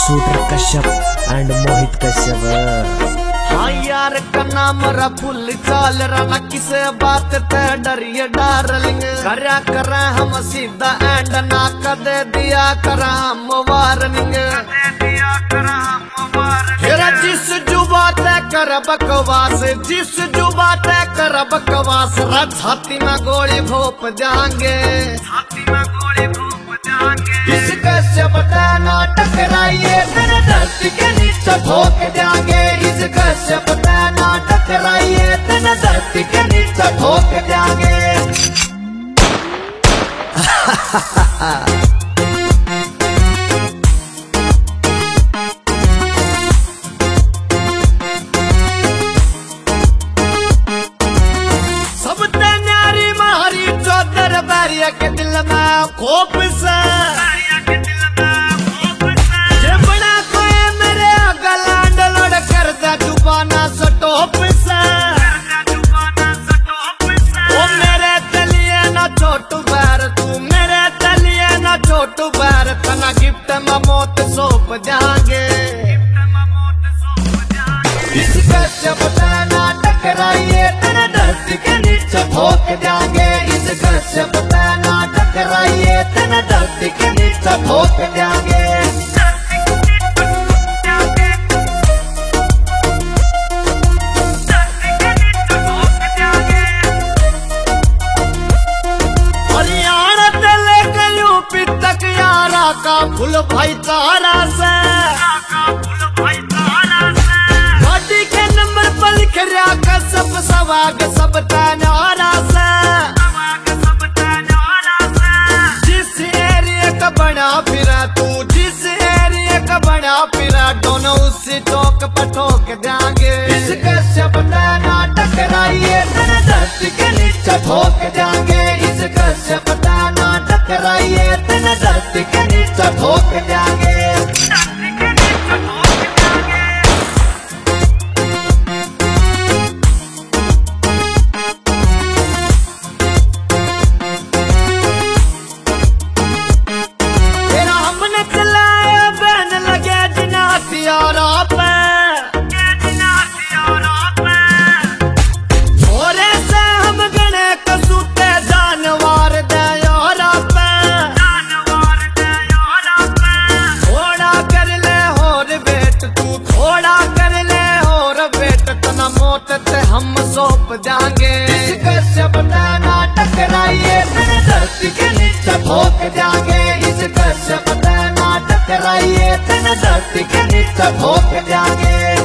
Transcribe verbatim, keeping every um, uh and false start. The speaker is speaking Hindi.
Shooter Kashyap and Mohit Kashyap. हाँ यार का नाम रफुल चाल रहा किसे बात ते डरिए डार्लिंग करया कर हम सीधा एंड ना कदे दिया कर हम वार्निंग जिस जुबा तय कर बकवास जिस जुबा तय कर बकवास छाती में गोली भोप जाएंगे छाती में गोली भोप जाएंगे इस कश्यप ना टकराइए तेरे धरती के नीचे ठोक जाएंगे इस कश्यप ना टकराइए तेरे धरती के नीचे ठोक जाएंगे। के दिल में खोप से जे बड़ा कोई मेरे गलांड लड़ कर दा जुबाना सटोप से ओ मेरे तलिए ना छोटू बैर तू मेरे तलिए ना छोटू बैर तना गिफ्ट में मौत सौंप जाएंगे इस कश्यप ना टकराइए तेरे धरती के नीचे ठोक जाएंगे इस कश्यप ना टकराइए तेरे धरती के नीचे ठोक जाएंगे। हरियाणा से लेकर यूपी तक यारा का फुल भाईचारा से गाड़ी के नंबर पर लिख रहा कश्यप सवाग सब तैनारा से बना फिरा तू जिस एरिया का बना फिरा दोनों उसी चौक पर ठोक जाएंगे इस कश्यप ना टकराइए तेरे धरती के नीचे ठोक जाएंगे इस कश्यप ना टकराइए तेरे धरती के नीचे ठोक जाएंगे। हम सौंप जाएंगे इस कश्यप ना टकराइए तेरे धरती के नीचे ठोक जाएंगे इस कश्यप ना टकराइए तेरे धरती के नीचे ठोक जाएंगे।